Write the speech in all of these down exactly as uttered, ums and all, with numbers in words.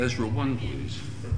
Ezra one, please.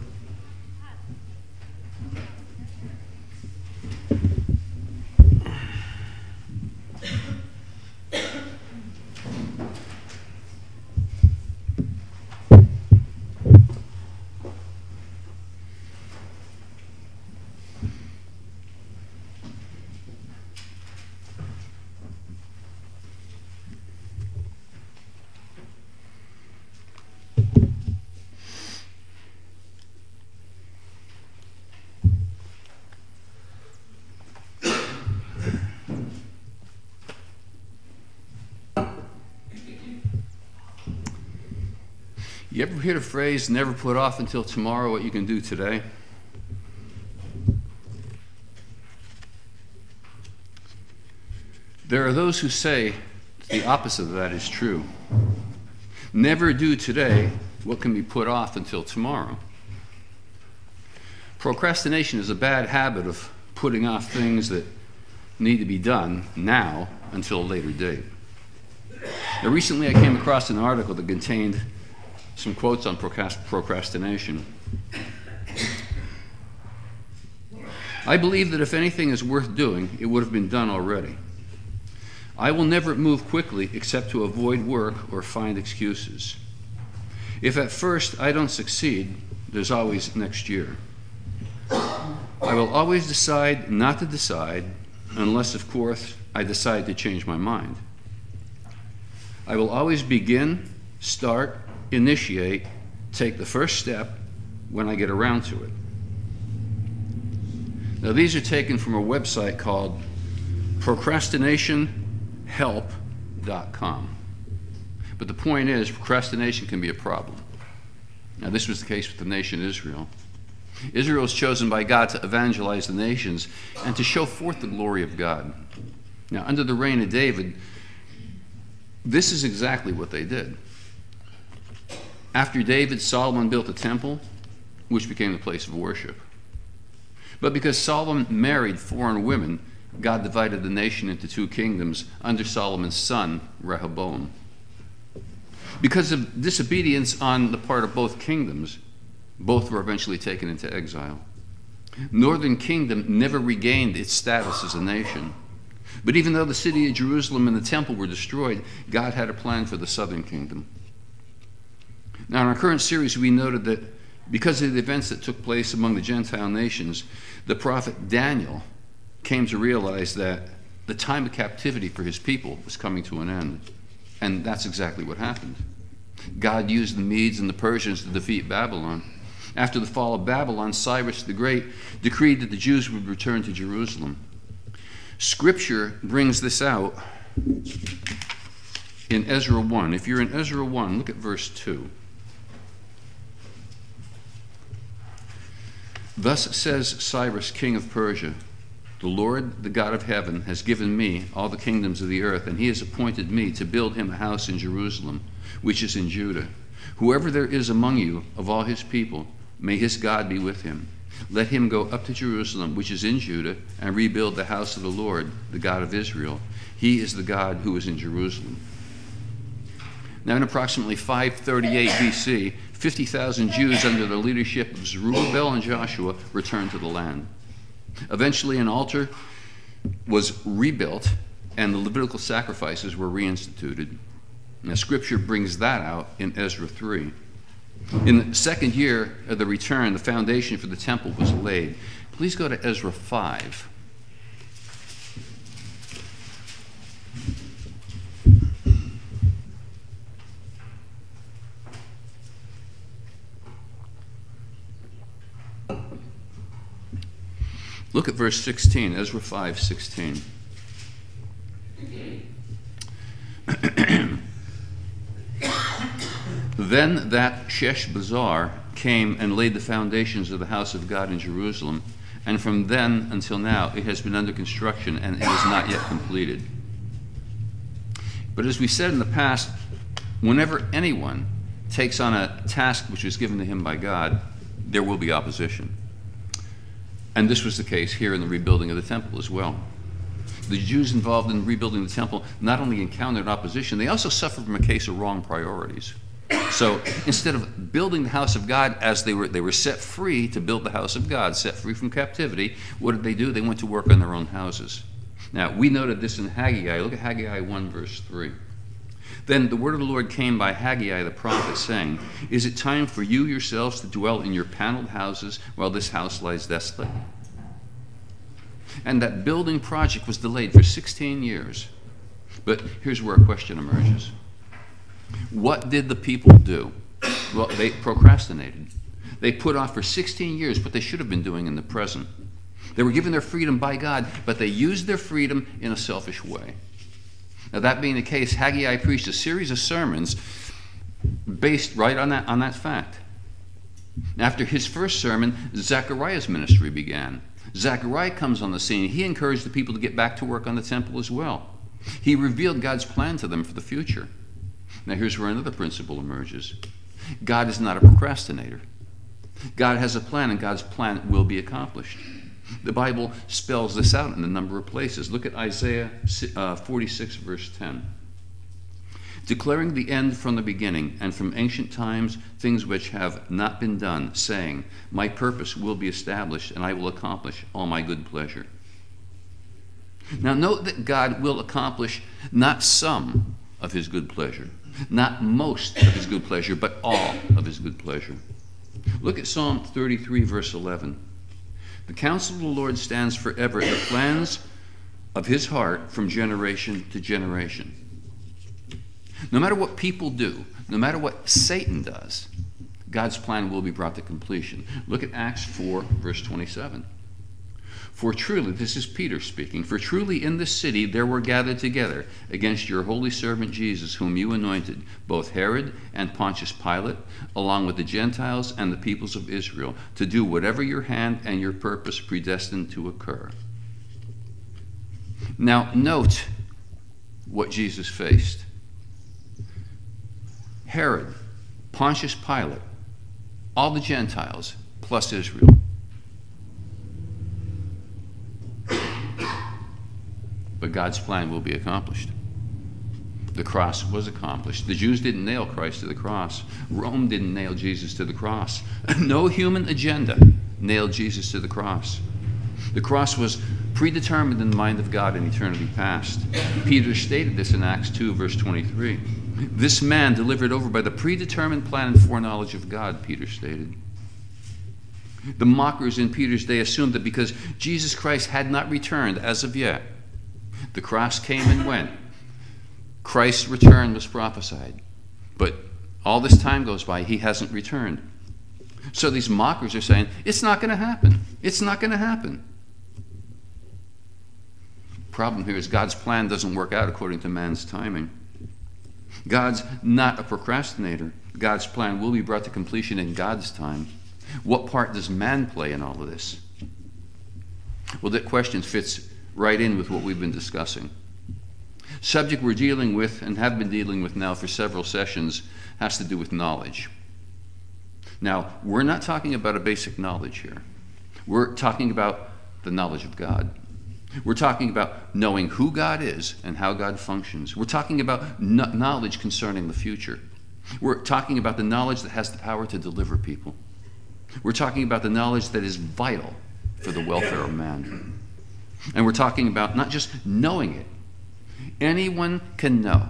You ever hear the phrase, never put off until tomorrow what you can do today? There are those who say the opposite of that is true. Never do today what can be put off until tomorrow. Procrastination is a bad habit of putting off things that need to be done now until a later date. Now, recently I came across an article that contained some quotes on procrastination. I believe that if anything is worth doing, it would have been done already. I will never move quickly except to avoid work or find excuses. If at first I don't succeed, there's always next year. I will always decide not to decide unless, of course, I decide to change my mind. I will always begin, start, initiate, take the first step when I get around to it. Now, these are taken from a website called procrastination help dot com. But the point is, procrastination can be a problem. Now, this was the case with the nation Israel. Israel was chosen by God to evangelize the nations and to show forth the glory of God. Now, under the reign of David, this is exactly what they did. After David, Solomon built a temple, which became the place of worship. But because Solomon married foreign women, God divided the nation into two kingdoms under Solomon's son, Rehoboam. Because of disobedience on the part of both kingdoms, both were eventually taken into exile. Northern Kingdom never regained its status as a nation. But even though the city of Jerusalem and the temple were destroyed, God had a plan for the southern kingdom. Now, in our current series, we noted that because of the events that took place among the Gentile nations, the prophet Daniel came to realize that the time of captivity for his people was coming to an end. And that's exactly what happened. God used the Medes and the Persians to defeat Babylon. After the fall of Babylon, Cyrus the Great decreed that the Jews would return to Jerusalem. Scripture brings this out in Ezra one. If you're in Ezra one, look at verse two. Thus says Cyrus, king of Persia, the Lord, the God of heaven, has given me all the kingdoms of the earth, and he has appointed me to build him a house in Jerusalem, which is in Judah. Whoever there is among you of all his people, may his God be with him. Let him go up to Jerusalem, which is in Judah, and rebuild the house of the Lord, the God of Israel. He is the God who is in Jerusalem. Now, in approximately five thirty-eight B C, fifty thousand Jews under the leadership of Zerubbabel and Joshua returned to the land. Eventually, an altar was rebuilt, and the Levitical sacrifices were reinstituted. Now, Scripture brings that out in Ezra three. In the second year of the return, the foundation for the temple was laid. Please go to Ezra five. Look at verse sixteen, Ezra five sixteen. Then that Sheshbazzar came and laid the foundations of the house of God in Jerusalem, and from then until now it has been under construction and it is not yet completed. But as we said in the past, whenever anyone takes on a task which was given to him by God, there will be opposition. And this was the case here in the rebuilding of the temple as well. The Jews involved in rebuilding the temple not only encountered opposition, they also suffered from a case of wrong priorities. Some So instead of building the house of God as they were, they were set free to build the house of God, set free from captivity, what did they do? They went to work on their own houses. Now, we noted this in Haggai. Look at Haggai one, verse three. Then the word of the Lord came by Haggai the prophet, saying, "Is it time for you yourselves to dwell in your paneled houses while this house lies desolate?" And that building project was delayed for sixteen years. But here's where a question emerges. What did the people do? Well, they procrastinated. They put off for sixteen years what they should have been doing in the present. They were given their freedom by God, but they used their freedom in a selfish way. Now, that being the case, Haggai preached a series of sermons based right on that, on that fact. After his first sermon, Zechariah's ministry began. Zechariah comes on the scene. He encouraged the people to get back to work on the temple as well. He revealed God's plan to them for the future. Now, here's where another principle emerges. God is not a procrastinator. God has a plan, and God's plan will be accomplished. The Bible spells this out in a number of places. Look at Isaiah forty-six, verse ten. Declaring the end from the beginning, and from ancient times things which have not been done, saying, "My purpose will be established, and I will accomplish all my good pleasure." Now note that God will accomplish not some of his good pleasure, not most of his good pleasure, but all of his good pleasure. Look at Psalm thirty-three, verse eleven. The counsel of the Lord stands forever, the plans of his heart from generation to generation. No matter what people do, no matter what Satan does, God's plan will be brought to completion. Look at Acts four, verse twenty-seven. For truly, this is Peter speaking, for truly in this city there were gathered together against your holy servant Jesus, whom you anointed, both Herod and Pontius Pilate, along with the Gentiles and the peoples of Israel, to do whatever your hand and your purpose predestined to occur. Now, note what Jesus faced. Herod, Pontius Pilate, all the Gentiles, plus Israel. But God's plan will be accomplished. The cross was accomplished. The Jews didn't nail Christ to the cross. Rome didn't nail Jesus to the cross. No human agenda nailed Jesus to the cross. The cross was predetermined in the mind of God in eternity past. Peter stated this in Acts two, verse twenty-three. This man delivered over by the predetermined plan and foreknowledge of God, Peter stated. The mockers in Peter's day assumed that because Jesus Christ had not returned as of yet, the cross came and went. Christ's return was prophesied. But all this time goes by, he hasn't returned. So these mockers are saying, it's not going to happen. It's not going to happen. Problem here is God's plan doesn't work out according to man's timing. God's not a procrastinator. God's plan will be brought to completion in God's time. What part does man play in all of this? Well, that question fits right in with what we've been discussing. Subject we're dealing with and have been dealing with now for several sessions has to do with knowledge. Now, we're not talking about a basic knowledge here. We're talking about the knowledge of God. We're talking about knowing who God is and how God functions. We're talking about knowledge concerning the future. We're talking about the knowledge that has the power to deliver people. We're talking about the knowledge that is vital for the welfare of man. And we're talking about not just knowing it. Anyone can know.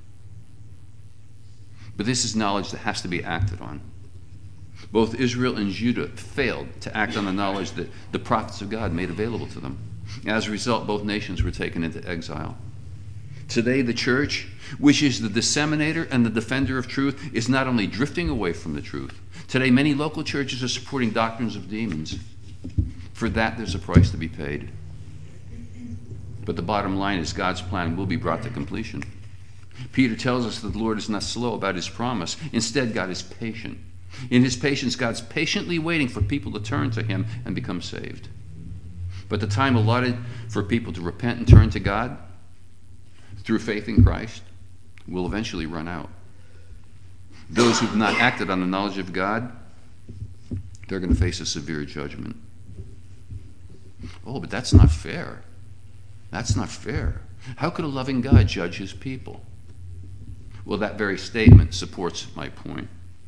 But this is knowledge that has to be acted on. Both Israel and Judah failed to act on the knowledge that the prophets of God made available to them. As a result, both nations were taken into exile. Today, the church, which is the disseminator and the defender of truth, is not only drifting away from the truth. Today, many local churches are supporting doctrines of demons. For that, there's a price to be paid. But the bottom line is God's plan will be brought to completion. Peter tells us that the Lord is not slow about his promise. Instead, God is patient. In his patience, God's patiently waiting for people to turn to him and become saved. But the time allotted for people to repent and turn to God through faith in Christ will eventually run out. Those who have not acted on the knowledge of God, they're going to face a severe judgment. Oh, but that's not fair. That's not fair. How could a loving God judge his people? Well, that very statement supports my point.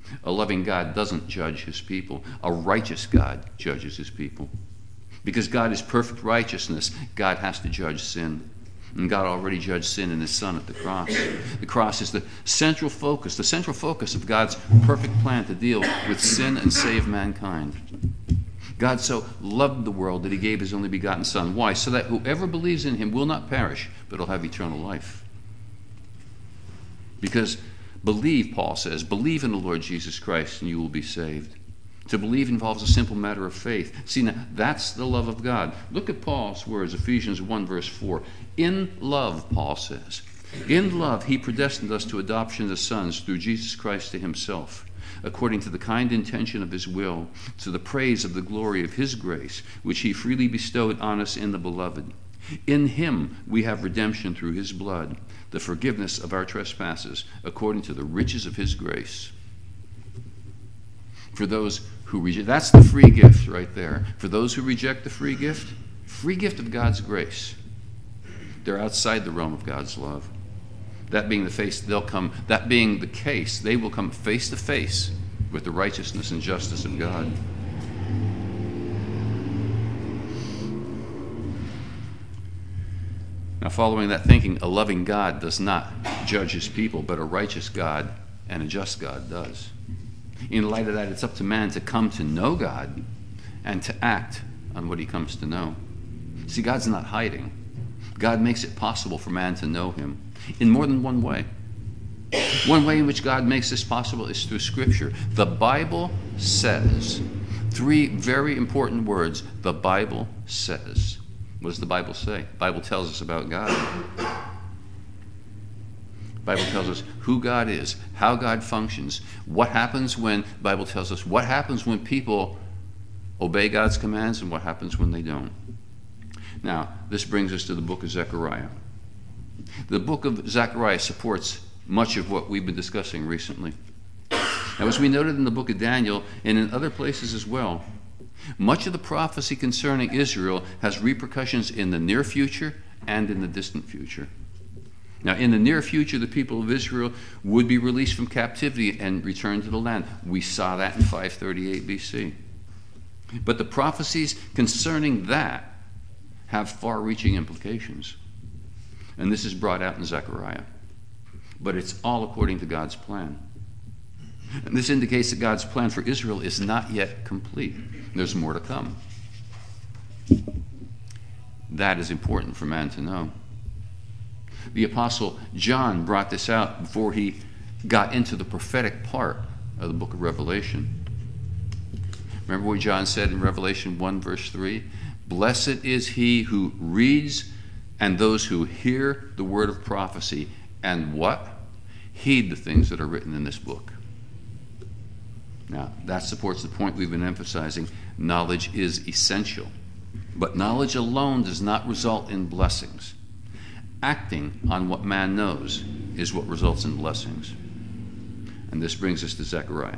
A loving God doesn't judge his people. A righteous God judges his people. Because God is perfect righteousness, God has to judge sin. And God already judged sin in his Son at the cross. The cross is the central focus, the central focus of God's perfect plan to deal with sin and save mankind. God so loved the world that he gave his only begotten Son. Why? So that whoever believes in him will not perish, but will have eternal life. Because believe, Paul says, believe in the Lord Jesus Christ and you will be saved. To believe involves a simple matter of faith. See, now, that's the love of God. Look at Paul's words, Ephesians one, verse four. In love, Paul says, in love he predestined us to adoption as sons through Jesus Christ to himself, according to the kind intention of his will, to the praise of the glory of his grace, which he freely bestowed on us in the Beloved. In him we have redemption through his blood, the forgiveness of our trespasses, according to the riches of his grace. For those who reject, that's the free gift right there. For those who reject the free gift, free gift of God's grace, they're outside the realm of God's love. That being the face, they'll come, that being the case, they will come face to face with the righteousness and justice of God. Now, following that thinking, a loving God does not judge his people, but a righteous God and a just God does. In light of that, it's up to man to come to know God and to act on what he comes to know. See, God's not hiding. God makes it possible for man to know him in more than one way. One way in which God makes this possible is through Scripture. The Bible says, three very important words, the Bible says. What does the Bible say? The Bible tells us about God. The Bible tells us who God is, how God functions, what happens when, the Bible tells us what happens when people obey God's commands and what happens when they don't. Now, this brings us to the book of Zechariah. The book of Zechariah supports much of what we've been discussing recently. Now, as we noted in the book of Daniel and in other places as well, much of the prophecy concerning Israel has repercussions in the near future and in the distant future. Now, in the near future, the people of Israel would be released from captivity and returned to the land. We saw that in five thirty-eight B C. But the prophecies concerning that have far-reaching implications. And this is brought out in Zechariah. But it's all according to God's plan. And this indicates that God's plan for Israel is not yet complete. There's more to come. That is important for man to know. The Apostle John brought this out before he got into the prophetic part of the book of Revelation. Remember what John said in Revelation one, verse three? Blessed is he who reads and those who hear the word of prophecy and what? Heed the things that are written in this book. Now, that supports the point we've been emphasizing. Knowledge is essential. But knowledge alone does not result in blessings. Acting on what man knows is what results in blessings. And this brings us to Zechariah.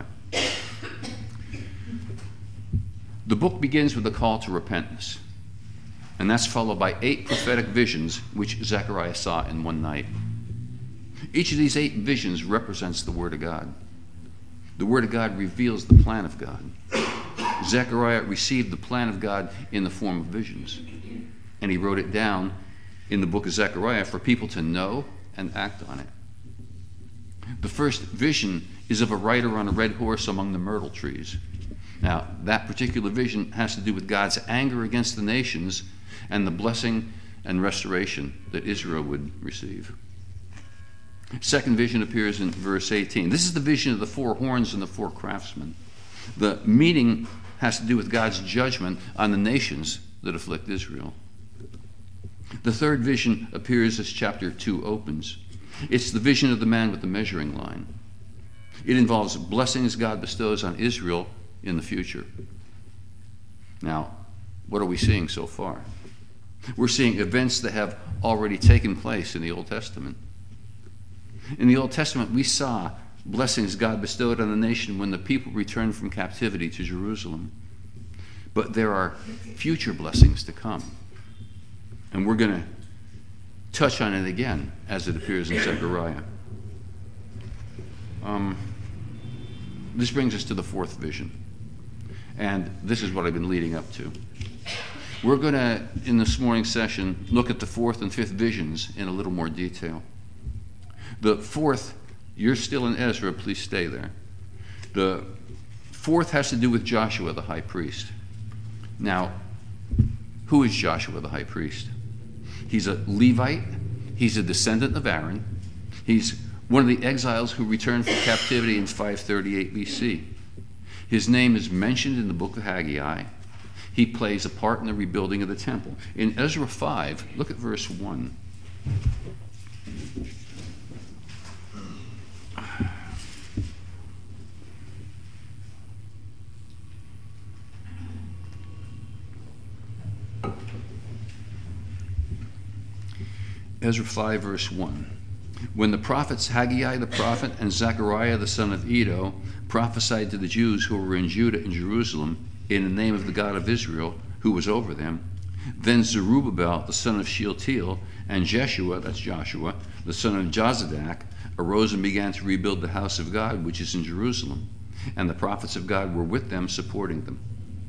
The book begins with a call to repentance. And that's followed by eight prophetic visions which Zechariah saw in one night. Each of these eight visions represents the Word of God. The Word of God reveals the plan of God. Zechariah received the plan of God in the form of visions. And he wrote it down in the book of Zechariah for people to know and act on it. The first vision is of a rider on a red horse among the myrtle trees. Now, that particular vision has to do with God's anger against the nations and the blessing and restoration that Israel would receive. Second vision appears in verse eighteen. This is the vision of the four horns and the four craftsmen. The meaning has to do with God's judgment on the nations that afflict Israel. The third vision appears as chapter two opens. It's the vision of the man with the measuring line. It involves blessings God bestows on Israel in the future. Now, what are we seeing so far? We're seeing events that have already taken place in the Old Testament. In the Old Testament, we saw blessings God bestowed on the nation when the people returned from captivity to Jerusalem. But there are future blessings to come. And we're going to touch on it again as it appears in Zechariah. Um, This brings us to the fourth vision. And this is what I've been leading up to. We're going to, in this morning's session, look at the fourth and fifth visions in a little more detail. The fourth, you're still in Ezra, please stay there. The fourth has to do with Joshua the high priest. Now, who is Joshua the high priest? He's a Levite. He's a descendant of Aaron. He's one of the exiles who returned from captivity in five thirty-eight B C. His name is mentioned in the book of Haggai. He plays a part in the rebuilding of the temple. In Ezra five, look at verse one. Ezra five, verse one. When the prophets Haggai the prophet and Zechariah the son of Iddo prophesied to the Jews who were in Judah and Jerusalem in the name of the God of Israel, who was over them, then Zerubbabel the son of Shealtiel and Jeshua, that's Joshua, the son of Jozadak, arose and began to rebuild the house of God, which is in Jerusalem. And the prophets of God were with them, supporting them.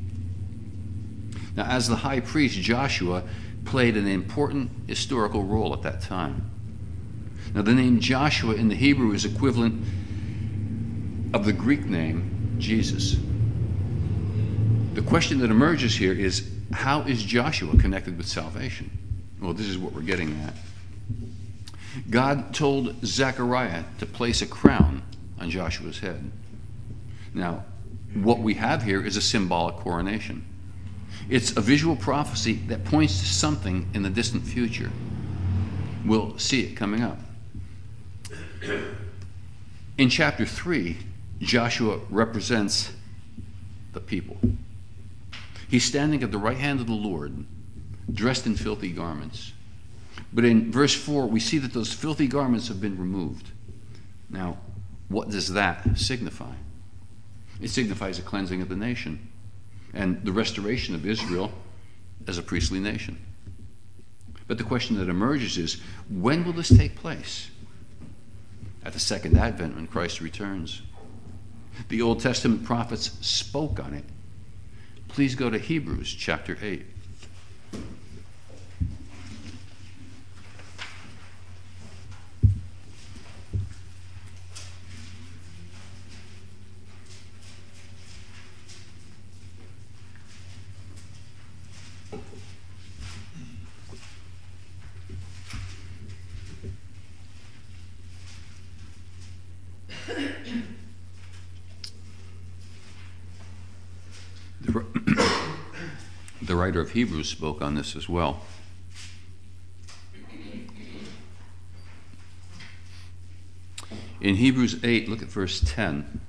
Now, as the high priest, Joshua played an important historical role at that time. Now, the name Joshua in the Hebrew is equivalent of the Greek name Jesus. The question that emerges here is, how is Joshua connected with salvation? Well, this is what we're getting at. God told Zechariah to place a crown on Joshua's head. Now, what we have here is a symbolic coronation. It's a visual prophecy that points to something in the distant future. We'll see it coming up. In chapter three, Joshua represents the people. He's standing at the right hand of the Lord, dressed in filthy garments. But in verse four, we see that those filthy garments have been removed. Now, what does that signify? It signifies a cleansing of the nation and the restoration of Israel as a priestly nation. But the question that emerges is, when will this take place? At the second advent, when Christ returns. The Old Testament prophets spoke on it. Please go to Hebrews chapter eight. The writer of Hebrews spoke on this as well. In Hebrews eight, look at verse ten.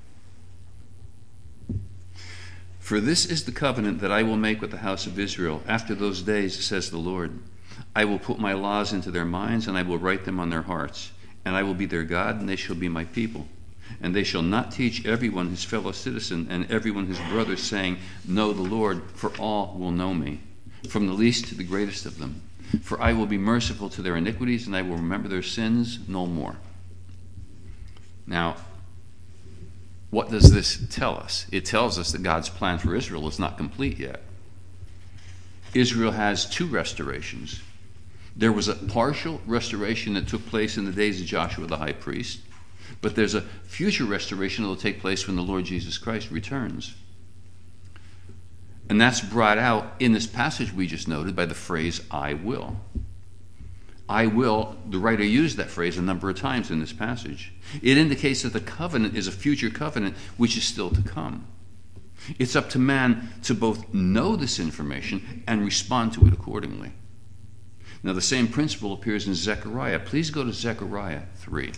For this is the covenant that I will make with the house of Israel after those days, says the Lord. I will put my laws into their minds, and I will write them on their hearts. And I will be their God, and they shall be my people. And they shall not teach everyone his fellow citizen and everyone his brother, saying, Know the Lord, for all will know me, from the least to the greatest of them. For I will be merciful to their iniquities, and I will remember their sins no more. Now, what does this tell us? It tells us that God's plan for Israel is not complete yet. Israel has two restorations. There was a partial restoration that took place in the days of Joshua the high priest, but there's a future restoration that will take place when the Lord Jesus Christ returns. And that's brought out in this passage we just noted by the phrase, I will. I will, the writer used that phrase a number of times in this passage. It indicates that the covenant is a future covenant which is still to come. It's up to man to both know this information and respond to it accordingly. Now, the same principle appears in Zechariah. Please go to Zechariah three.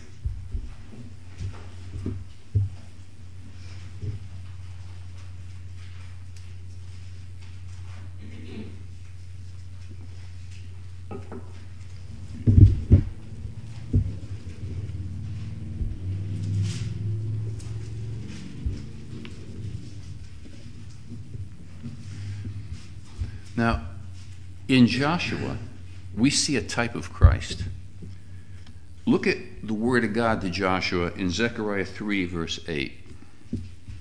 Now, in Joshua, we see a type of Christ. Look at the word of God to Joshua in Zechariah three, verse eight.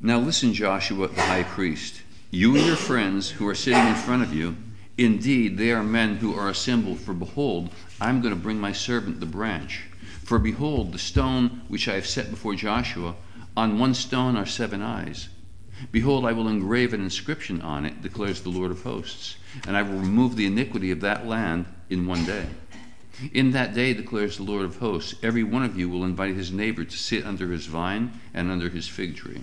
Now listen, Joshua the high priest, you and your friends who are sitting in front of you, indeed they are men who are assembled, for behold, I am going to bring my servant the branch. For behold, the stone which I have set before Joshua, on one stone are seven eyes. Behold, I will engrave an inscription on it, declares the Lord of hosts, and I will remove the iniquity of that land in one day. In that day, declares the Lord of hosts, every one of you will invite his neighbor to sit under his vine and under his fig tree.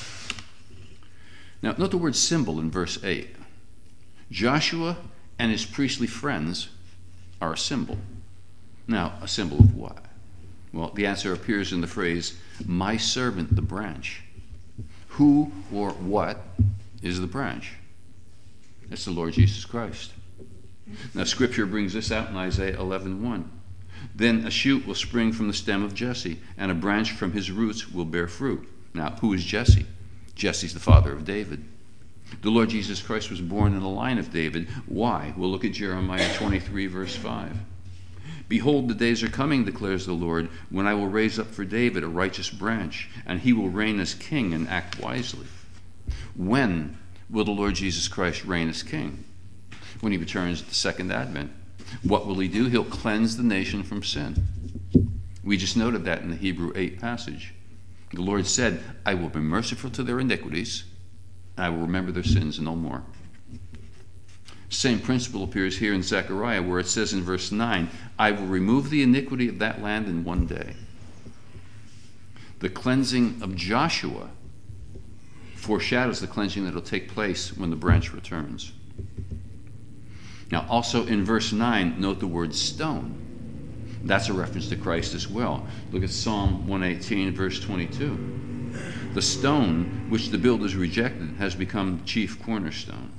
Now, note the word symbol in verse eight. Joshua and his priestly friends are a symbol. Now, a symbol of what? Well, the answer appears in the phrase, my servant the branch. Who or what is the branch? It's the Lord Jesus Christ. Now, Scripture brings this out in Isaiah eleven one. Then a shoot will spring from the stem of Jesse, and a branch from his roots will bear fruit. Now, who is Jesse? Jesse's the father of David. The Lord Jesus Christ was born in the line of David. Why? We'll look at Jeremiah twenty-three, verse five. Behold, the days are coming, declares the Lord, when I will raise up for David a righteous branch, and he will reign as king and act wisely. When will the Lord Jesus Christ reign as king? When he returns at the second advent. What will he do? He'll cleanse the nation from sin. We just noted that in the Hebrew eight passage. The Lord said, I will be merciful to their iniquities, and I will remember their sins no more. Same principle appears here in Zechariah, where it says in verse nine, I will remove the iniquity of that land in one day. The cleansing of Joshua foreshadows the cleansing that will take place when the branch returns. Now, also in verse nine, note the word stone. That's a reference to Christ as well. Look at Psalm one eighteen, verse twenty-two. The stone which the builders rejected has become the chief cornerstone.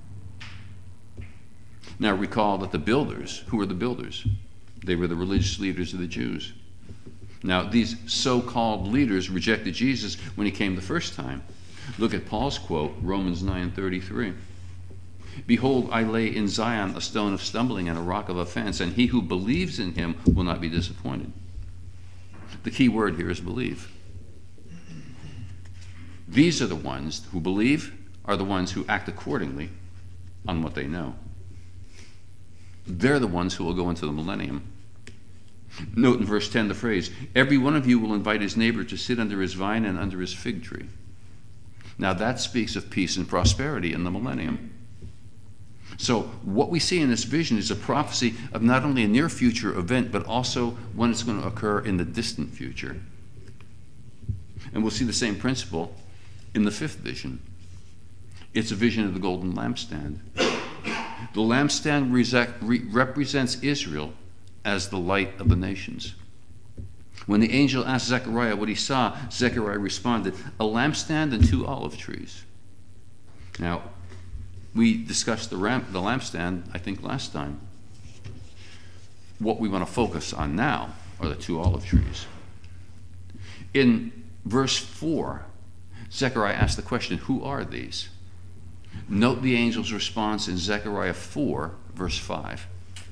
Now recall that the builders, who were the builders? They were the religious leaders of the Jews. Now these so-called leaders rejected Jesus when he came the first time. Look at Paul's quote, Romans nine thirty-three. Behold, I lay in Zion a stone of stumbling and a rock of offense, and he who believes in him will not be disappointed. The key word here is believe. These are the ones who believe, are the ones who act accordingly on what they know. They're the ones who will go into the millennium. Note in verse ten the phrase, every one of you will invite his neighbor to sit under his vine and under his fig tree. Now that speaks of peace and prosperity in the millennium. So what we see in this vision is a prophecy of not only a near future event, but also when it's going to occur in the distant future. And we'll see the same principle in the fifth vision. It's a vision of the golden lampstand. The lampstand represents Israel as the light of the nations. When the angel asked Zechariah what he saw, Zechariah responded, a lampstand and two olive trees. Now, we discussed the, ramp, the lampstand, I think, last time. What we want to focus on now are the two olive trees. In verse four, Zechariah asked the question, who are these? Note the angel's response in Zechariah four, verse five.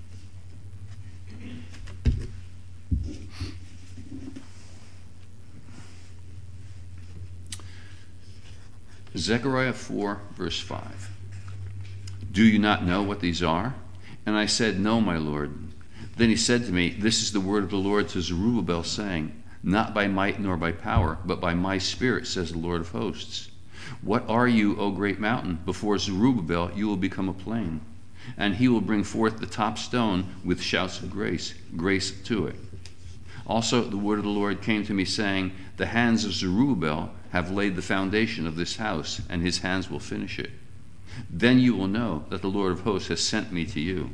Zechariah four, verse five. Do you not know what these are? And I said, no, my Lord. Then he said to me, this is the word of the Lord to Zerubbabel, saying, not by might nor by power, but by my spirit, says the Lord of hosts. What are you, O great mountain? Before Zerubbabel you will become a plain, and he will bring forth the top stone with shouts of grace, grace to it. Also the word of the Lord came to me, saying, the hands of Zerubbabel have laid the foundation of this house, and his hands will finish it. Then you will know that the Lord of hosts has sent me to you.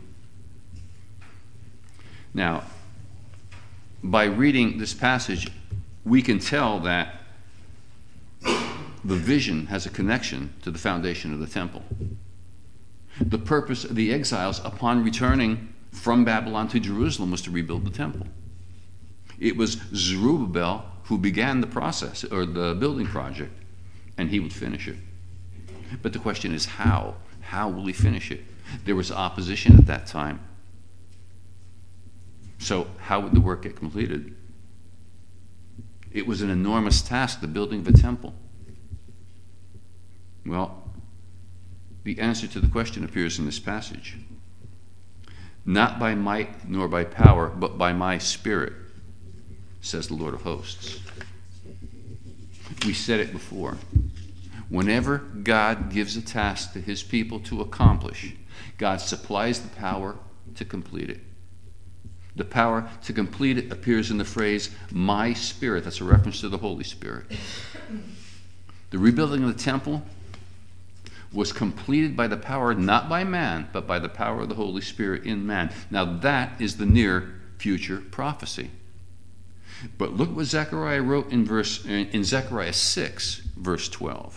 Now, by reading this passage, we can tell that the vision has a connection to the foundation of the temple. The purpose of the exiles upon returning from Babylon to Jerusalem was to rebuild the temple. It was Zerubbabel who began the process, or the building project, and he would finish it. But the question is how? How will he finish it? There was opposition at that time. So how would the work get completed? It was an enormous task, the building of a temple. Well, the answer to the question appears in this passage. Not by might nor by power, but by my Spirit, says the Lord of hosts. We said it before. Whenever God gives a task to his people to accomplish, God supplies the power to complete it. The power to complete it appears in the phrase, my Spirit. That's a reference to the Holy Spirit. The rebuilding of the temple was completed by the power, not by man, but by the power of the Holy Spirit in man. Now that is the near future prophecy. But look what Zechariah wrote in verse in Zechariah six, verse twelve.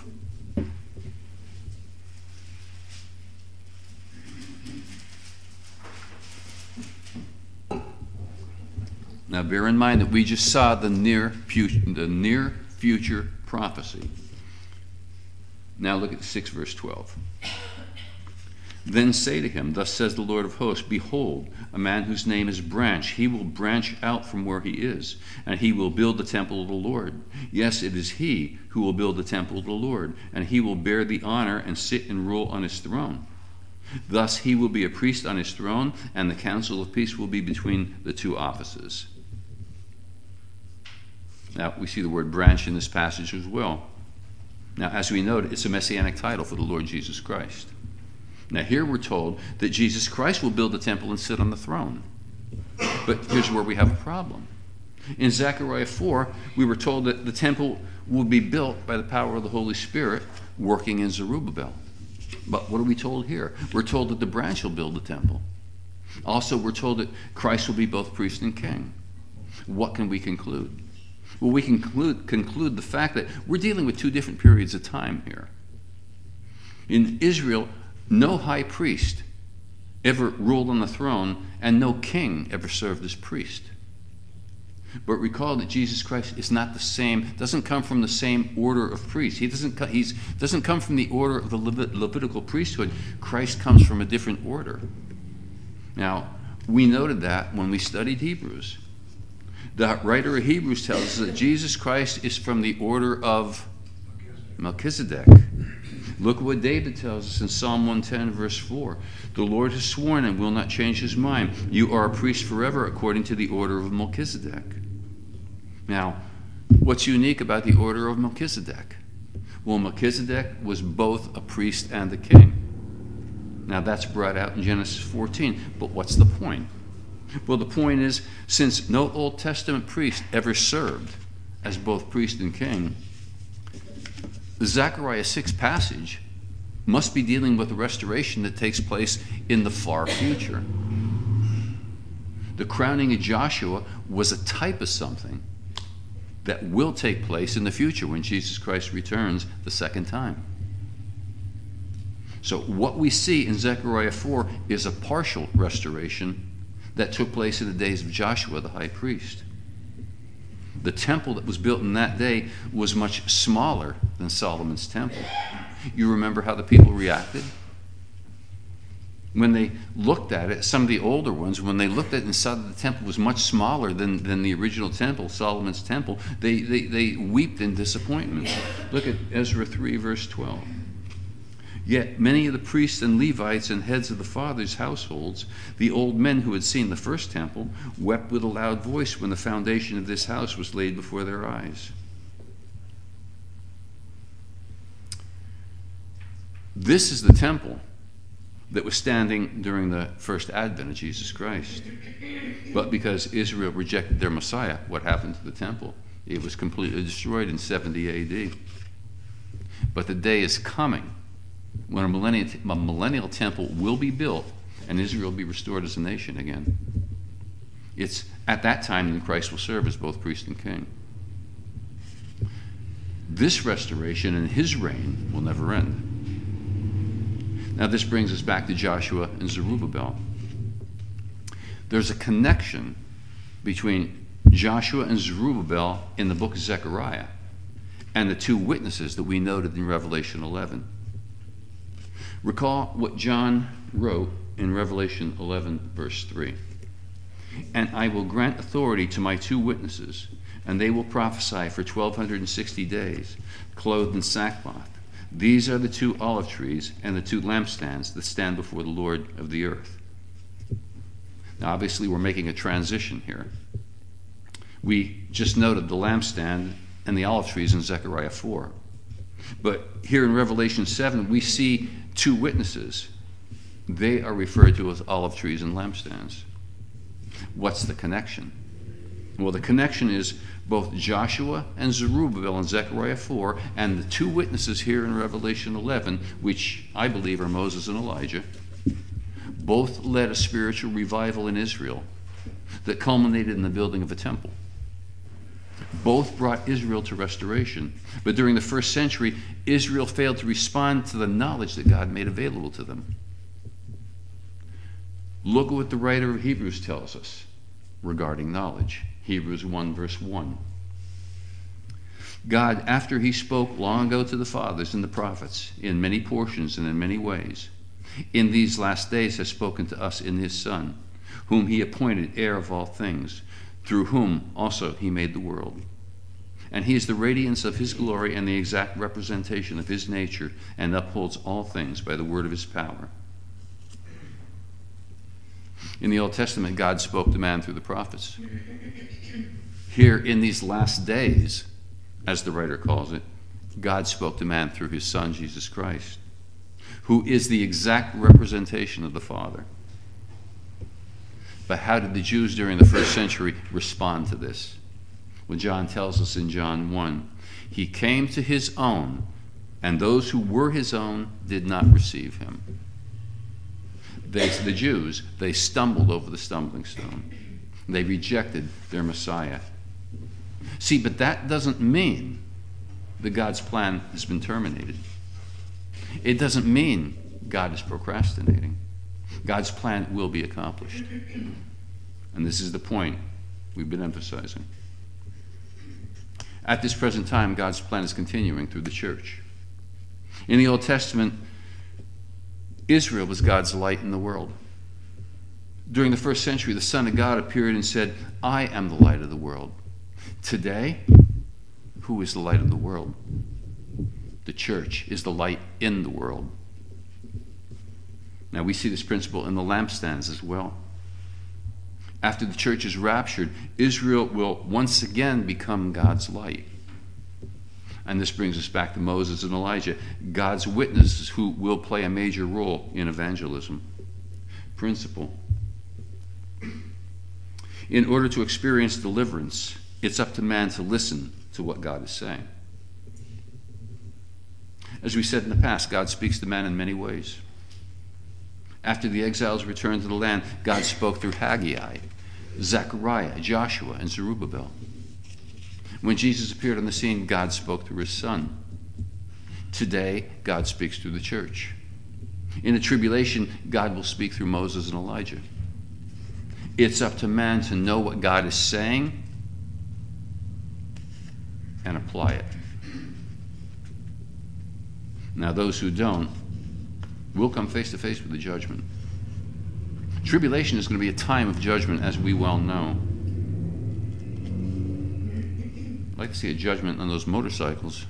Now bear in mind that we just saw the near future, the near future prophecy. Now look at six, verse twelve. Then say to him, thus says the Lord of hosts, behold, a man whose name is Branch. He will branch out from where he is, and he will build the temple of the Lord. Yes, it is he who will build the temple of the Lord, and he will bear the honor and sit and rule on his throne. Thus he will be a priest on his throne, and the council of peace will be between the two offices. Now, we see the word branch in this passage as well. Now, as we noted, it's a messianic title for the Lord Jesus Christ. Now, here we're told that Jesus Christ will build the temple and sit on the throne. But here's where we have a problem. In Zechariah four, we were told that the temple will be built by the power of the Holy Spirit working in Zerubbabel. But what are we told here? We're told that the branch will build the temple. Also, we're told that Christ will be both priest and king. What can we conclude? Well, we can conclude, conclude the fact that we're dealing with two different periods of time here. In Israel, no high priest ever ruled on the throne, and no king ever served as priest. But recall that Jesus Christ is not the same, doesn't come from the same order of priests. He doesn't, he's, doesn't come from the order of the Levit- Levitical priesthood. Christ comes from a different order. Now, we noted that when we studied Hebrews. The writer of Hebrews tells us that Jesus Christ is from the order of Melchizedek. Look what David tells us in Psalm one ten, verse four. The Lord has sworn and will not change his mind. You are a priest forever according to the order of Melchizedek. Now, what's unique about the order of Melchizedek? Well, Melchizedek was both a priest and a king. Now, that's brought out in Genesis fourteen. But what's the point? Well, the point is, since no Old Testament priest ever served as both priest and king, the Zechariah six passage must be dealing with a restoration that takes place in the far future. The crowning of Joshua was a type of something that will take place in the future when Jesus Christ returns the second time. So what we see in Zechariah four is a partial restoration that took place in the days of Joshua the high priest. The temple that was built in that day was much smaller than Solomon's temple. You remember how the people reacted? When they looked at it, some of the older ones, when they looked at it and saw that the temple was much smaller than, than the original temple, Solomon's temple, they, they, they wept in disappointment. Look at Ezra three, verse twelve. Yet many of the priests and Levites and heads of the fathers' households, the old men who had seen the first temple, wept with a loud voice when the foundation of this house was laid before their eyes. This is the temple that was standing during the first advent of Jesus Christ. But because Israel rejected their Messiah, what happened to the temple? It was completely destroyed in seventy A D. But the day is coming when a millennial, a millennial temple will be built and Israel will be restored as a nation again. It's at that time that Christ will serve as both priest and king. This restoration and his reign will never end. Now this brings us back to Joshua and Zerubbabel. There's a connection between Joshua and Zerubbabel in the book of Zechariah and the two witnesses that we noted in Revelation eleven. Recall what John wrote in Revelation eleven, verse three. And I will grant authority to my two witnesses, and they will prophesy for twelve sixty days, clothed in sackcloth. These are the two olive trees and the two lampstands that stand before the Lord of the earth. Now, obviously, we're making a transition here. We just noted the lampstand and the olive trees in Zechariah four. But here in Revelation seven, we see two witnesses. They are referred to as olive trees and lampstands. What's the connection? Well, the connection is both Joshua and Zerubbabel in Zechariah four and the two witnesses here in Revelation eleven, which I believe are Moses and Elijah, both led a spiritual revival in Israel that culminated in the building of a temple. Both brought Israel to restoration. But during the first century, Israel failed to respond to the knowledge that God made available to them. Look at what the writer of Hebrews tells us regarding knowledge. Hebrews one, verse one. God, after he spoke long ago to the fathers and the prophets, in many portions and in many ways, in these last days has spoken to us in his Son, whom he appointed heir of all things, through whom also he made the world. And he is the radiance of his glory and the exact representation of his nature, and upholds all things by the word of his power. In the Old Testament, God spoke to man through the prophets. Here, in these last days, as the writer calls it, God spoke to man through his Son, Jesus Christ, who is the exact representation of the Father. But how did the Jews during the first century respond to this? Well, John tells us in John one, he came to his own, and those who were his own did not receive him. They, the Jews, they stumbled over the stumbling stone. They rejected their Messiah. See, but that doesn't mean that God's plan has been terminated. It doesn't mean God is procrastinating. God's plan will be accomplished. And this is the point we've been emphasizing. At this present time, God's plan is continuing through the church. In the Old Testament, Israel was God's light in the world. During the first century, the Son of God appeared and said, I am the light of the world. Today, who is the light of the world? The church is the light in the world. Now, we see this principle in the lampstands as well. After the church is raptured, Israel will once again become God's light. And this brings us back to Moses and Elijah, God's witnesses who will play a major role in evangelism. Principle. In order to experience deliverance, it's up to man to listen to what God is saying. As we said in the past, God speaks to man in many ways. After the exiles returned to the land, God spoke through Haggai, Zechariah, Joshua, and Zerubbabel. When Jesus appeared on the scene, God spoke through his Son. Today, God speaks through the church. In the tribulation, God will speak through Moses and Elijah. It's up to man to know what God is saying and apply it. Now, those who don't will come face to face with the judgment. Tribulation is going to be a time of judgment, as we well know. I'd like to see a judgment on those motorcycles.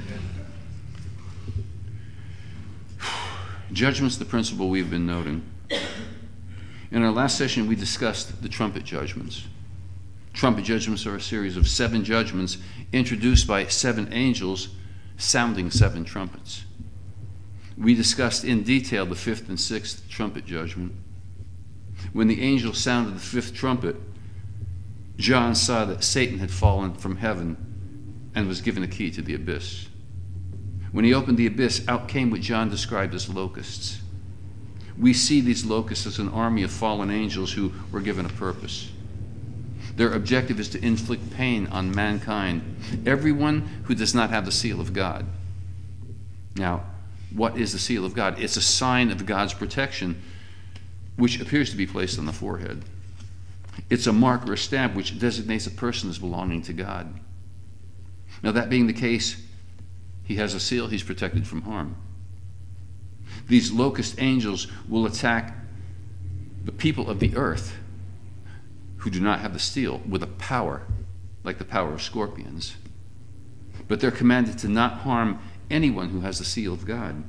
Judgment's the principle we've been noting. In our last session, we discussed the trumpet judgments. Trumpet judgments are a series of seven judgments introduced by seven angels sounding seven trumpets. We discussed in detail the fifth and sixth trumpet judgment. When the angel sounded the fifth trumpet, John saw that Satan had fallen from heaven and was given a key to the abyss. When he opened the abyss, out came what John described as locusts. We see these locusts as an army of fallen angels who were given a purpose. Their objective is to inflict pain on mankind, everyone who does not have the seal of God. Now, what is the seal of God? It's a sign of God's protection, which appears to be placed on the forehead. It's a mark or a stamp which designates a person as belonging to God. Now, that being the case, he has a seal, he's protected from harm. These locust angels will attack the people of the earth who do not have the seal with a power like the power of scorpions. But they're commanded to not harm anyone who has the seal of God.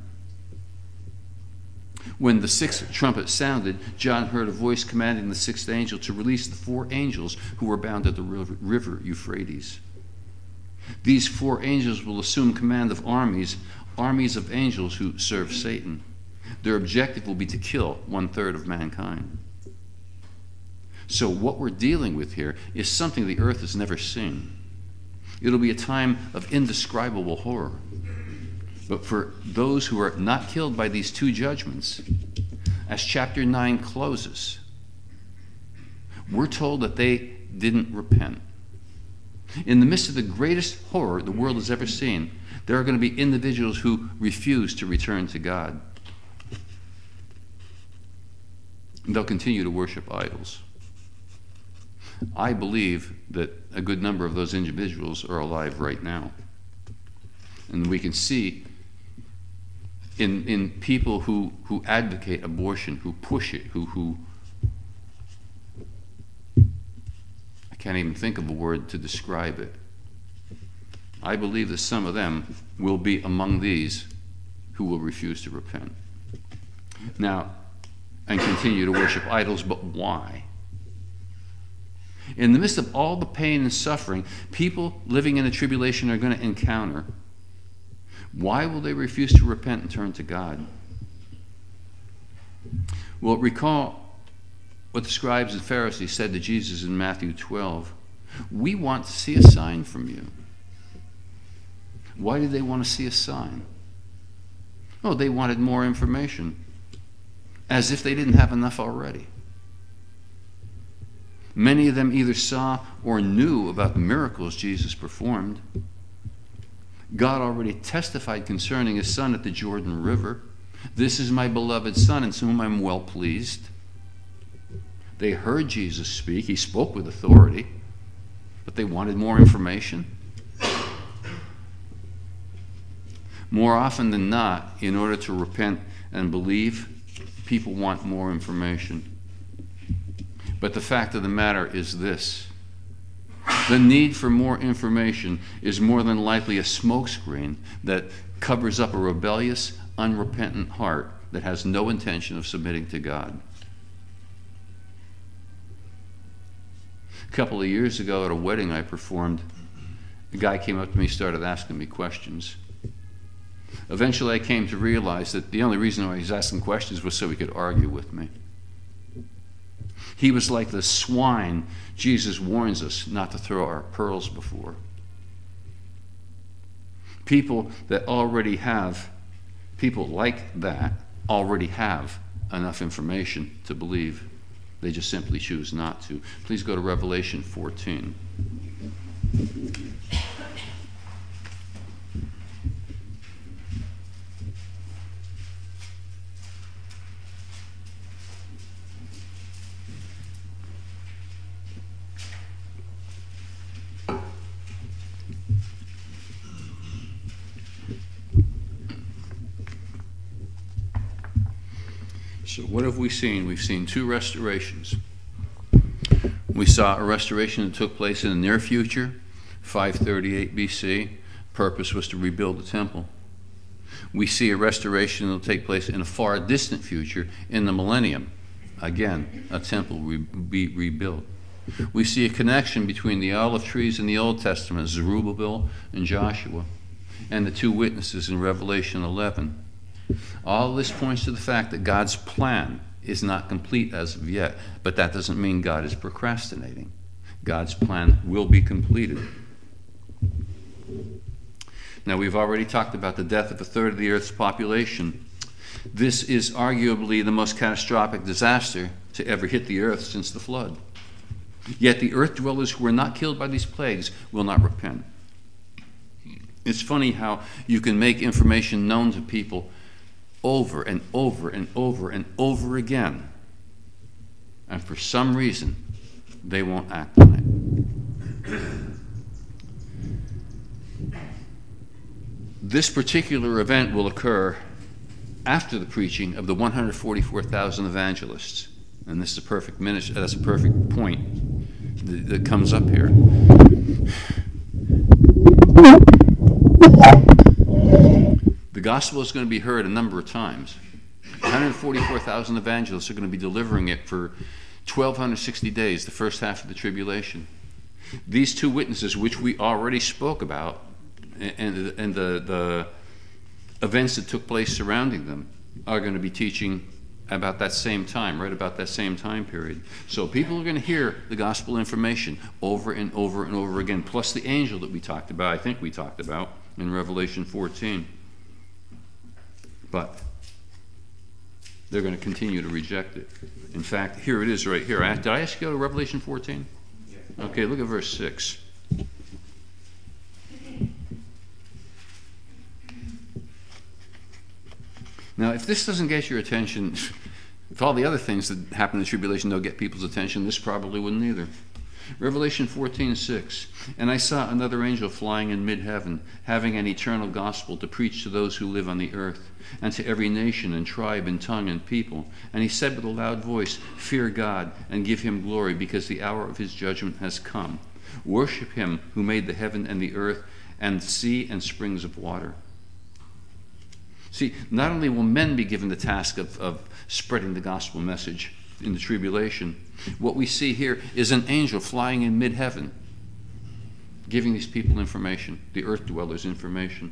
When the sixth trumpet sounded, John heard a voice commanding the sixth angel to release the four angels who were bound at the river Euphrates. These four angels will assume command of armies, armies of angels who serve Satan. Their objective will be to kill one-third of mankind. So what we're dealing with here is something the earth has never seen. It'll be a time of indescribable horror. But for those who are not killed by these two judgments, as chapter nine closes, we're told that they didn't repent. In the midst of the greatest horror the world has ever seen, there are going to be individuals who refuse to return to God. They'll continue to worship idols. I believe that a good number of those individuals are alive right now. And we can see in, in people who, who advocate abortion, who push it, who, who I can't even think of a word to describe it. I believe that some of them will be among these who will refuse to repent. Now, and continue to worship idols, but why? In the midst of all the pain and suffering people living in the tribulation are going to encounter, why will they refuse to repent and turn to God? Well, recall what the scribes and Pharisees said to Jesus in Matthew twelve. We want to see a sign from you. Why did they want to see a sign? Oh, they wanted more information, as if they didn't have enough already. Many of them either saw or knew about the miracles Jesus performed. God already testified concerning his Son at the Jordan River. This is my beloved Son, in whom I'm well pleased. They heard Jesus speak. He spoke with authority, but they wanted more information. More often than not, in order to repent and believe, people want more information. But the fact of the matter is this: the need for more information is more than likely a smokescreen that covers up a rebellious, unrepentant heart that has no intention of submitting to God. A couple of years ago at a wedding I performed, a guy came up to me and started asking me questions. Eventually I came to realize that the only reason why he was asking questions was so he could argue with me. He was like the swine Jesus warns us not to throw our pearls before. People that already have, people like that already have enough information to believe. They just simply choose not to. Please go to Revelation fourteen. So what have we seen? We've seen two restorations. We saw a restoration that took place in the near future, five thirty-eight B C. Purpose was to rebuild the temple. We see a restoration that will take place in a far distant future, in the millennium. Again, a temple will be rebuilt. We see a connection between the olive trees in the Old Testament, Zerubbabel and Joshua, and the two witnesses in Revelation eleven. All this points to the fact that God's plan is not complete as of yet, but that doesn't mean God is procrastinating. God's plan will be completed. Now, we've already talked about the death of a third of the earth's population. This is arguably the most catastrophic disaster to ever hit the earth since the flood. Yet the earth dwellers who were not killed by these plagues will not repent. It's funny how you can make information known to people over and over and over and over again, and for some reason they won't act on it. This particular event will occur after the preaching of the one hundred forty-four thousand evangelists, and this is a perfect minute, that's a perfect point that, that comes up here. gospel is going to be heard a number of times. one hundred forty-four thousand evangelists are going to be delivering it for twelve sixty days, the first half of the tribulation. These two witnesses, which we already spoke about, and, and the, the events that took place surrounding them, are going to be teaching about that same time, right about that same time period. So people are going to hear the gospel information over and over and over again, plus the angel that we talked about, I think we talked about, in Revelation fourteen. But they're going to continue to reject it. In fact, here it is right here. Did I ask you to go to Revelation fourteen? Okay, look at verse six. Now, if this doesn't get your attention, if all the other things that happen in the tribulation don't get people's attention, this probably wouldn't either. Revelation fourteen six. And I saw another angel flying in mid-heaven, having an eternal gospel to preach to those who live on the earth, and to every nation and tribe and tongue and people. And he said with a loud voice, "Fear God and give him glory, because the hour of his judgment has come. Worship him who made the heaven and the earth and sea and springs of water." See, not only will men be given the task of, of spreading the gospel message in the tribulation, what we see here is an angel flying in mid-heaven, giving these people information, the earth dwellers information.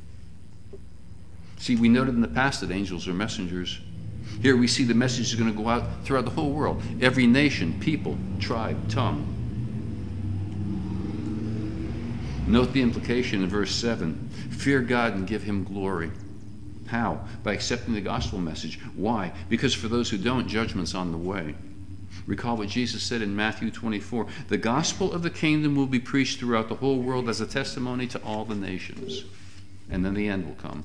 See, we noted in the past that angels are messengers. Here we see the message is going to go out throughout the whole world, every nation, people, tribe, tongue. Note the implication in verse seven. Fear God and give him glory. How? By accepting the gospel message. Why? Because for those who don't, judgment's on the way. Recall what Jesus said in Matthew twenty-four. The gospel of the kingdom will be preached throughout the whole world as a testimony to all the nations. And then the end will come.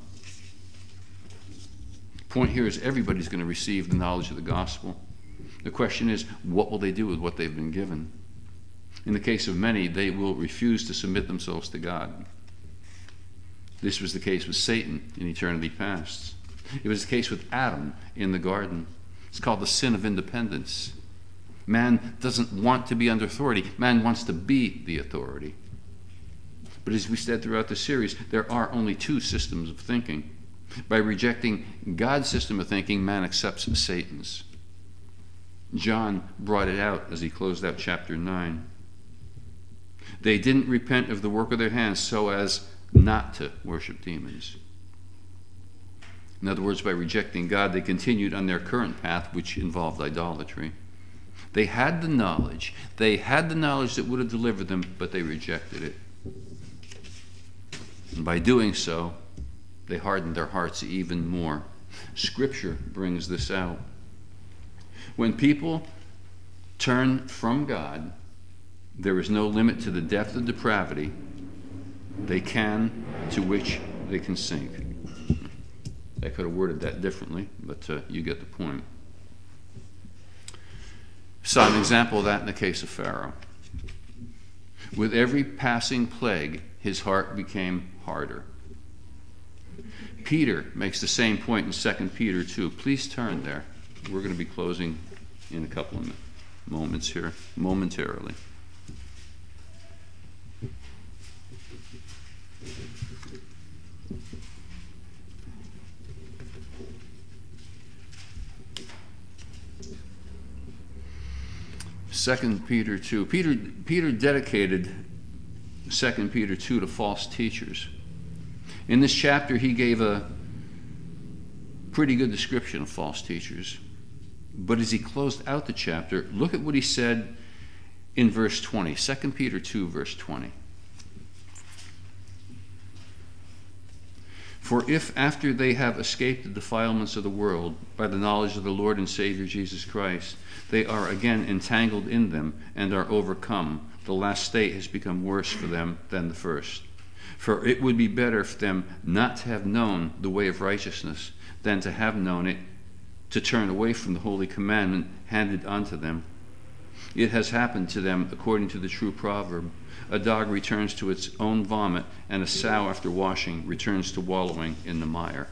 The point here is everybody's going to receive the knowledge of the gospel. The question is, what will they do with what they've been given? In the case of many, they will refuse to submit themselves to God. This was the case with Satan in eternity past. It was the case with Adam in the garden. It's called the sin of independence. Man doesn't want to be under authority. Man wants to be the authority. But as we said throughout the series, there are only two systems of thinking. By rejecting God's system of thinking, man accepts Satan's. John brought it out as he closed out chapter nine. They didn't repent of the work of their hands so as not to worship demons. In other words, by rejecting God, they continued on their current path, which involved idolatry. They had the knowledge. They had the knowledge that would have delivered them, but they rejected it. And by doing so, they hardened their hearts even more. Scripture brings this out. When people turn from God, there is no limit to the depth of depravity they can, to which they can sink. I could have worded that differently, but uh, you get the point. Saw an example of that in the case of Pharaoh. With every passing plague, his heart became harder. Peter makes the same point in Second Peter two. Please turn there. We're going to be closing in a couple of moments here, momentarily. Second Peter two. Peter, Peter dedicated Second Peter two to false teachers. In this chapter, he gave a pretty good description of false teachers. But as he closed out the chapter, look at what he said in verse twenty. Second Peter two, verse twenty. For if after they have escaped the defilements of the world by the knowledge of the Lord and Savior Jesus Christ, they are again entangled in them and are overcome, the last state has become worse for them than the first. For it would be better for them not to have known the way of righteousness than to have known it, to turn away from the holy commandment handed unto them. It has happened to them according to the true proverb. A dog returns to its own vomit, and a sow after washing returns to wallowing in the mire.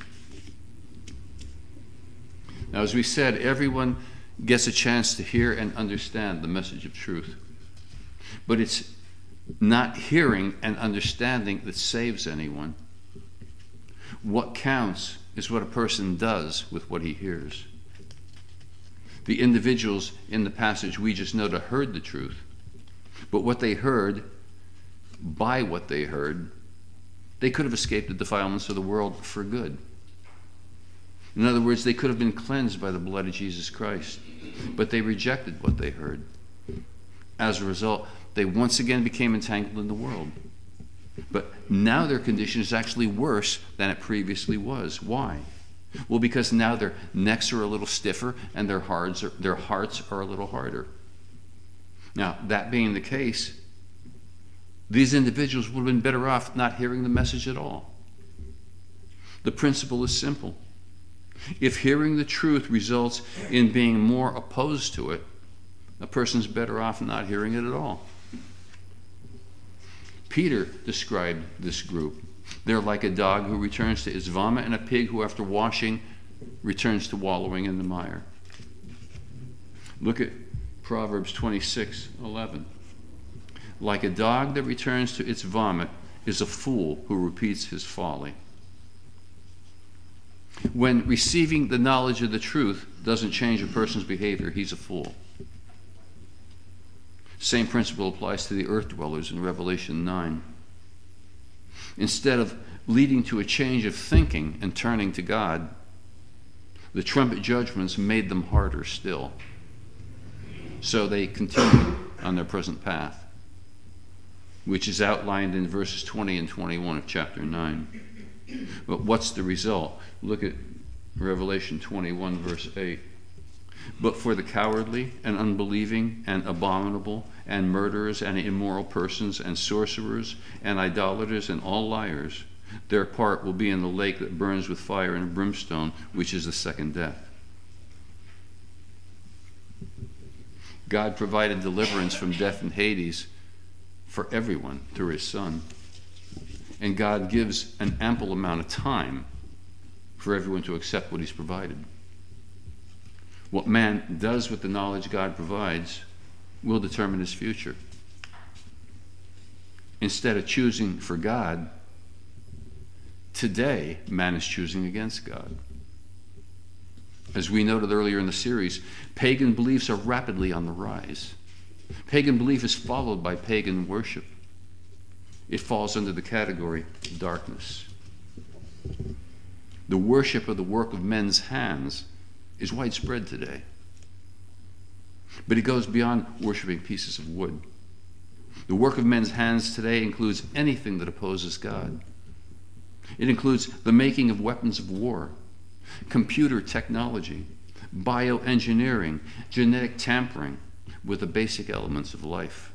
Now, as we said, everyone gets a chance to hear and understand the message of truth. But it's not hearing and understanding that saves anyone. What counts is what a person does with what he hears. The individuals in the passage we just noted heard the truth, but what they heard, by what they heard, they could have escaped the defilements of the world for good. In other words, they could have been cleansed by the blood of Jesus Christ, but they rejected what they heard. As a result, they once again became entangled in the world. But now their condition is actually worse than it previously was. Why? Well, because now their necks are a little stiffer and their hearts are, their hearts are a little harder. Now, that being the case, these individuals would have been better off not hearing the message at all. The principle is simple. If hearing the truth results in being more opposed to it, a person's better off not hearing it at all. Peter described this group. They're like a dog who returns to its vomit and a pig who, after washing, returns to wallowing in the mire. Look at Proverbs twenty-six eleven. Like a dog that returns to its vomit is a fool who repeats his folly. When receiving the knowledge of the truth doesn't change a person's behavior, he's a fool. Same principle applies to the earth dwellers in Revelation nine. Instead of leading to a change of thinking and turning to God, the trumpet judgments made them harder still. So they continued on their present path, which is outlined in verses twenty and twenty-one of chapter nine. But what's the result? Look at Revelation twenty-one, verse eight. But for the cowardly and unbelieving and abominable and murderers and immoral persons and sorcerers and idolaters and all liars, their part will be in the lake that burns with fire and brimstone, which is the second death. God provided deliverance from death and Hades for everyone through his Son. And God gives an ample amount of time for everyone to accept what he's provided. What man does with the knowledge God provides will determine his future. Instead of choosing for God, today man is choosing against God. As we noted earlier in the series, pagan beliefs are rapidly on the rise. Pagan belief is followed by pagan worship. It falls under the category of darkness. The worship of the work of men's hands is widespread today. But it goes beyond worshiping pieces of wood. The work of men's hands today includes anything that opposes God. It includes the making of weapons of war, computer technology, bioengineering, genetic tampering with the basic elements of life.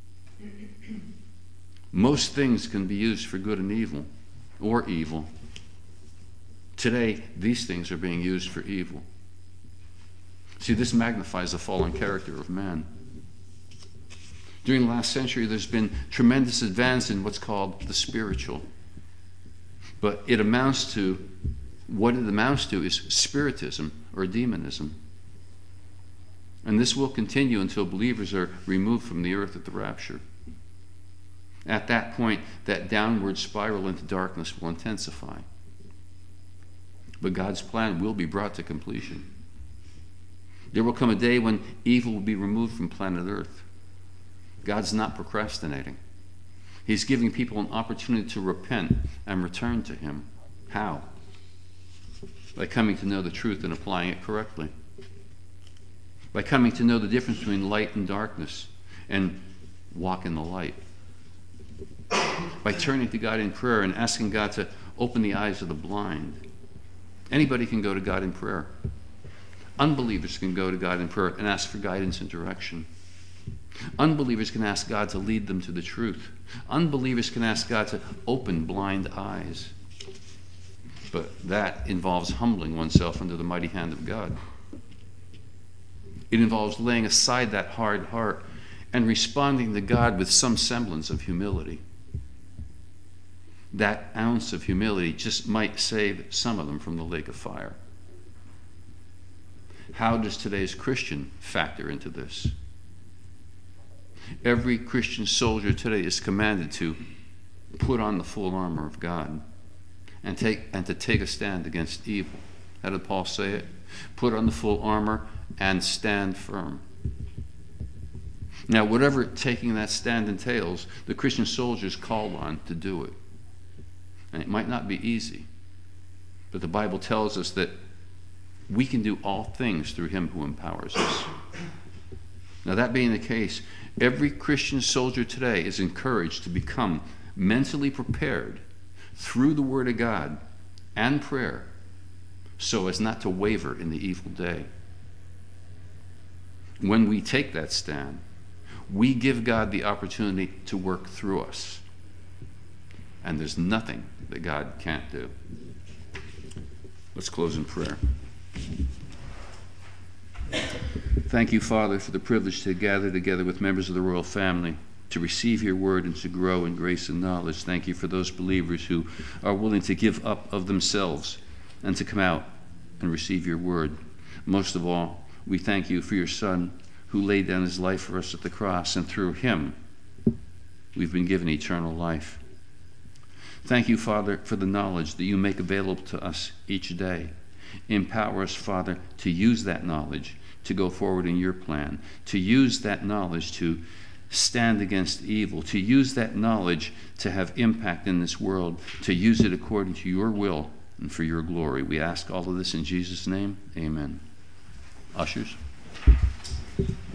Most things can be used for good and evil, or evil. Today, these things are being used for evil. See, this magnifies the fallen character of man. During the last century, there's been tremendous advance in what's called the spiritual. But it amounts to, what it amounts to is spiritism or demonism. And this will continue until believers are removed from the earth at the rapture. At that point, that downward spiral into darkness will intensify. But God's plan will be brought to completion. There will come a day when evil will be removed from planet Earth. God's not procrastinating. He's giving people an opportunity to repent and return to him. How? By coming to know the truth and applying it correctly. By coming to know the difference between light and darkness and walk in the light. By turning to God in prayer and asking God to open the eyes of the blind. Anybody can go to God in prayer. Unbelievers can go to God in prayer and ask for guidance and direction. Unbelievers can ask God to lead them to the truth. Unbelievers can ask God to open blind eyes. But that involves humbling oneself under the mighty hand of God. It involves laying aside that hard heart and responding to God with some semblance of humility. That ounce of humility just might save some of them from the lake of fire. How does today's Christian factor into this? Every Christian soldier today is commanded to put on the full armor of God and take and to take a stand against evil. How did Paul say it? Put on the full armor and stand firm. Now, whatever taking that stand entails, the Christian soldier is called on to do it. And it might not be easy, but the Bible tells us that we can do all things through him who empowers us. Now, that being the case, every Christian soldier today is encouraged to become mentally prepared through the Word of God and prayer so as not to waver in the evil day. When we take that stand, we give God the opportunity to work through us. And there's nothing that God can't do. Let's close in prayer. Thank you, Father, for the privilege to gather together with members of the royal family to receive your word and to grow in grace and knowledge. Thank you for those believers who are willing to give up of themselves and to come out and receive your word. Most of all, we thank you for your Son who laid down his life for us at the cross, and through him we've been given eternal life. Thank you, Father, for the knowledge that you make available to us each day. Empower us, Father, to use that knowledge to go forward in your plan, to use that knowledge to stand against evil, to use that knowledge to have impact in this world, to use it according to your will and for your glory. We ask all of this in Jesus' name. Amen. Ushers.